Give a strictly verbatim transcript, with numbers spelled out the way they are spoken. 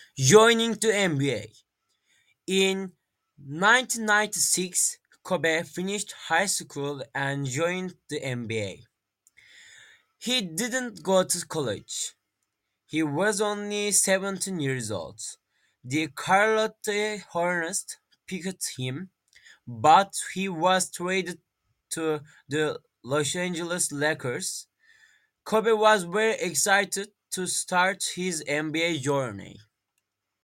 Joining the N B A. In nineteen ninety-six, Kobe finished high school and joined the N B A. He didn't go to college. He was only seventeen years old. The Charlotte Hornets picked him, but he was traded to the Los Angeles Lakers. Kobe was very excited to start his N B A journey.